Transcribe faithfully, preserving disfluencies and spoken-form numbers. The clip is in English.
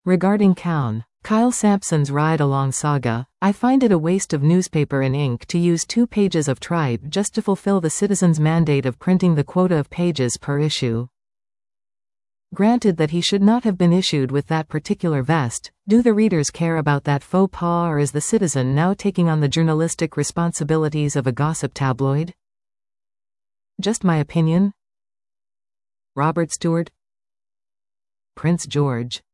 Regarding Cown, Kyle Sampson's ride-along saga, I find it a waste of newspaper and ink to use two pages of tripe just to fulfill the citizen's mandate of printing the quota of pages per issue. Granted that he should not have been issued with that particular vest, do the readers care about that faux pas, or is the citizen now taking on the journalistic responsibilities of a gossip tabloid? Just my opinion. Robert Stewart, Prince George.